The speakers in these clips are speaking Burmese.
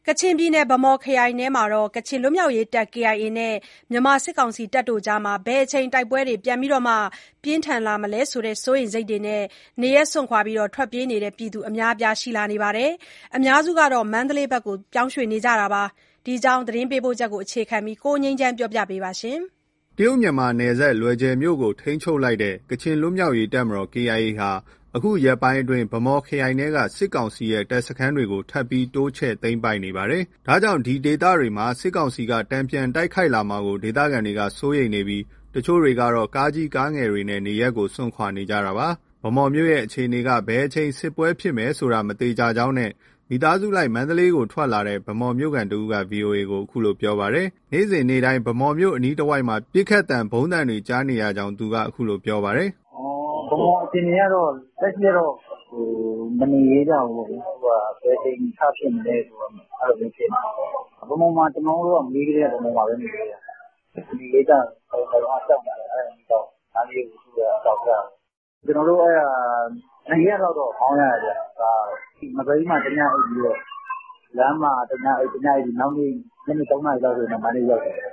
ကချင်ပြည်နယ် ဗန်းမော်ခရိုင်ထဲမှာ ကချင်လွတ်မြောက်ရေးတပ် KIA နဲ့ မြန်မာစစ်ကောင်စီတပ်အကြား ဘယ်အချိန် တိုက်ပွဲတွေ ပြန်ပြင်းထန်လာမလဲဆိုတဲ့ စိုးရိမ်စိတ်တွေနဲ့ နေရပ်စွန့်ခွာထွက်ပြေးနေကြတဲ့ ပြည်သူအများအပြားရှိလာနေပါတယ်။ အများစုက မန္တလေးဘက်ကို ပြောင်းရွှေ့နေကြတာပါ။ ဒီအကြောင်း သတင်းပေးပို့ချက်ကို အခြေခံပြီး ကိုငြိမ်းချမ်းက တင်ပြပေးထားပါတယ်။ တရုတ်-မြန်မာနယ်စပ် လွယ်ဂျယ်မြို့ကို ထိန်းချုပ်လိုက်တဲ့ ကချင်လွတ်မြောက်ရေးတပ်မတော် KIA ဟာ အခုရက်ပိုင်းအတွင်း ဗန်းမော်ခရိုင်ထဲက စစ်ကောင်စီရဲ့ တပ်စခန်းတွေကို ထပ်ပြီး တိုးချဲ့သိမ်းပိုက်နေပါတယ်။ ဒါကြောင့် ဒီဒေသတွေမှာ စစ်ကောင်စီက တန်ပြန်တိုက်ခိုက်လာမှာကို ဒေသခံတွေက စိုးရိမ်နေပြီး တချို့တွေကတော့ ကားကြီးကားငယ်တွေနဲ့ နေရပ်ကို စွန့်ခွာနေကြတာပါ။ ဗန်းမော်မြို့ရဲ့ အခြေအနေက ဘယ်အချိန် စစ်ပွဲဖြစ်မယ်ဆိုတာ မသေချာကြောင်းနဲ့ မိသားစုလိုက် မန္တလေးကို ထွက်လာတဲ့ ဗန်းမော်မြို့ခံတဦးက VOA ကို အခုလို ပြောပါတယ်။ နေ့စဉ်နေ့တိုင်း ဗန်းမော်မြို့အနီးတဝိုက်မှာ ပစ်ခတ်သံ၊ ဗုံးသံတွေ ကြားနေရကြောင်း သူက အခုလို ပြောပါတယ်။ “ဗန်းမော်အခြေအနေကတော့ လက်ရှိကတော့ မနေရဲကြဘူးပေါ့ဗျာ။ ဘယ်အချိန်စဖြစ်မလဲဆိုတော့ အဲ့လိုမျိုးဖြစ်နေတာ။ ဗန်းမော်မှာ ကျနော်တို့က မွေးကတည်းက ဗန်းမော်မှာပဲနေခဲ့တာ။ မနေရဲကြဘူး။ အကုန်လုံးက ကြောက်နေကြတယ်။ အဲ့ဒါကြောင့် လမ်းလေးကို စုပြီးတော့ ရှောင်ကြတာ။ ကျနော်တို့ အဲ့ဒါ 2 ရက်လောက်တော့ မောင်းရတယ်ဗျကားက။ ငပိန်းမှာ တစ်ညအိပ်ပြီးတော့ လမ်းမှာ တစ်ညအိပ်ပြီး နောက်နေ့ ညနေ 3 နာရီလောက်ဆိုရင် မန္တလေးရောက်တယ်။ ”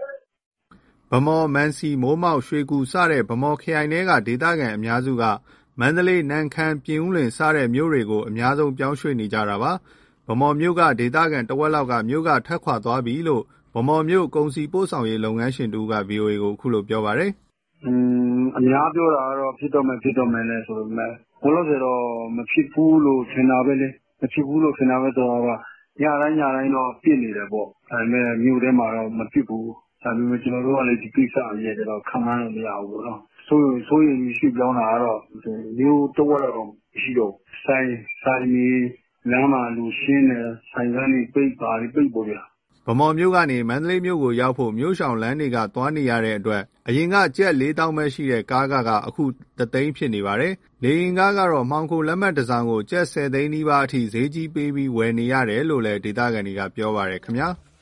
ဗန်းမော်၊ မံစီ၊ မိုးမောက်၊ ရွှေကူ စတဲ့ ဗန်းမော်ခရိုင်ထဲက ဒေသခံအများစုက မန္တလေး၊ နမ့်ခမ်း၊ ပြင်ဦးလွင် စတဲ့မြို့တွေကို အများဆုံး ပြောင်းရွှေ့နေကြတာပါ။ ဗန်းမော်မြို့က ဒေသခံတဝက်လောက်က မြို့က ထွက်ခွာသွားပြီလို့ ဗန်းမော်မြို့ ကုန်စည်ပို့ဆောင်ရေး လုပ်ငန်းရှင်တဦးက VOA ကို အခုလို ပြောပါတယ်။ “အများပြောတာကတော့ ဖြစ်တော့မယ်ဆိုပေမယ့် လောလောဆယ်တော့ မဖြစ်ဘူးလို့ ထင်တာပဲလေ။ မဖြစ်ဘူးလို့ ထင်တာပဲဆိုတာက ညတိုင်းတော့ ပစ်နေတယ်ပေါ့။ ဒါပေမဲ့ မြို့ထဲမှာတော့ မပစ်ဘူး။ ဒါပေမဲ့ ကျနော်တို့ကလည်း ဒီကိစ္စတွေ ခန့်မှန်းလို့မရဘူးပေါ့နော်။ စိုးရိမ်ပြီး ရွှေ့ပြောင်းတာကတော့ မြို့တဝက်လောက်တော့ မရှိတော့ဘူး။ ဆိုင်တွေ လမ်းမှာလူရှင်းတယ်။ ဆိုင်ခန်းတွေပိတ် ဘာတွေပိတ်ပေါ့ဗျာ။ ” ဗန်းမော်မြို့ကနေ မန္တလေးမြို့ကိုရောက်ဖို့ မြို့ရှောင်လမ်းတွေက သွားနေရတဲ့အတွက် အရင်က ကျပ် ၄ သောင်းပဲရှိတဲ့ ကားခက အခု ၁ သိန်းဖြစ်နေပါတယ်။ လေယာဉ်ခကတော့ မှောင်ခိုလက်မှတ်တစောင်ကို ကျပ် ၁၀ သိန်းနီးပါးအထိ ဈေးကြီးပေးပြီး ဝယ်ယူနေရတယ်လို့လည်း ဒေသခံတွေက ပြောပါတယ်ခင်ဗျာ။